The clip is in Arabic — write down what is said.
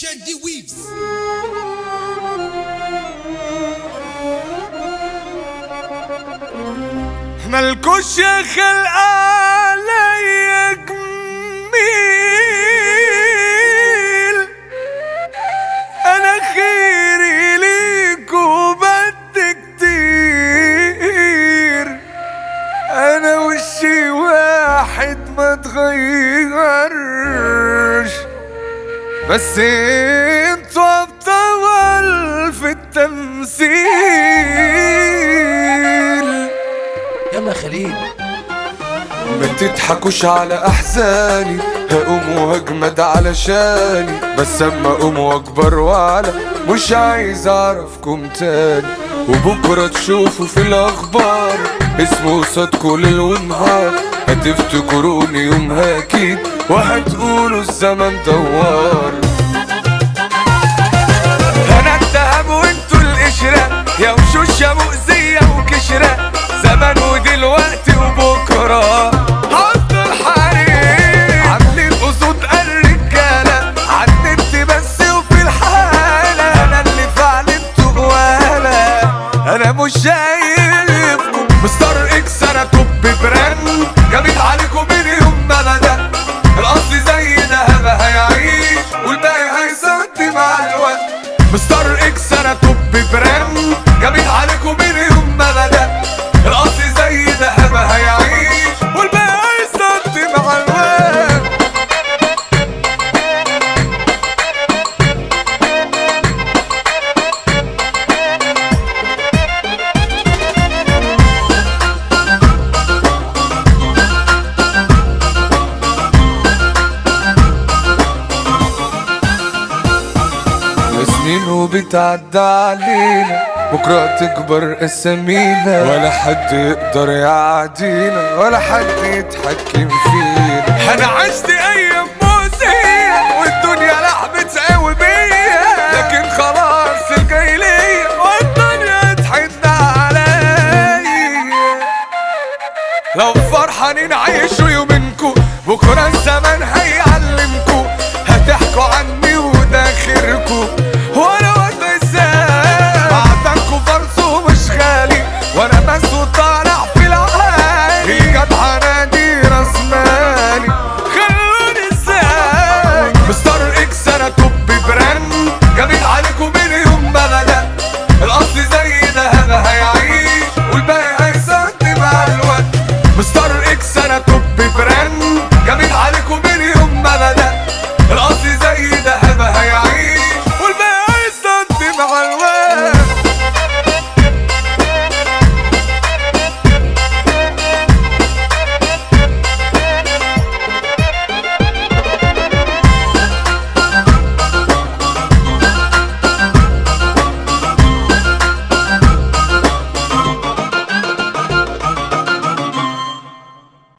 Shandy Weaves. مالكوش يا خلق عليا جميل، انا خيري ليكوا بد كتير، انا وشي واحد ما تغيرش، بس انتوا ابطال في التمثيل. يلا يا خليل، ما تضحكوش على احزاني، هقوم وهجمد علشاني، بس اما اقوم واكبر واعلى مش عايز اعرفكم تاني، وبكره تشوفوا في الاخبار اسمه قصادكوا ليل ونهار، هتفتكروني يومها اكيد وهتقولوا الزمن دوار. انا الدهب وانتوا القشرة، يا وشوش يا مؤذية وكشرة، زمان ودلوقتي وبكرة هفضل حريق، عاملين قصود الرجالة عالنت بس وفي الحالة، انا اللي فعلته قوالة، انا مش شايفكم مستر اكس، انا توب براند جابت عليكم من يوم ما بدأ، القصد زي دهب هيعيش والباقي هيسد مع الوقت، مستر اكس انا توب براند جابت عليكم من يوم ما بدأ، القصد زي دهب هيعيش والباقي هيسد مع الوقت. سنين وبتعدى علينا، بكرة تكبر اسامينا، ولا حد يقدر يعدينا ولا حد يتحكم فينا، انا عشت ايام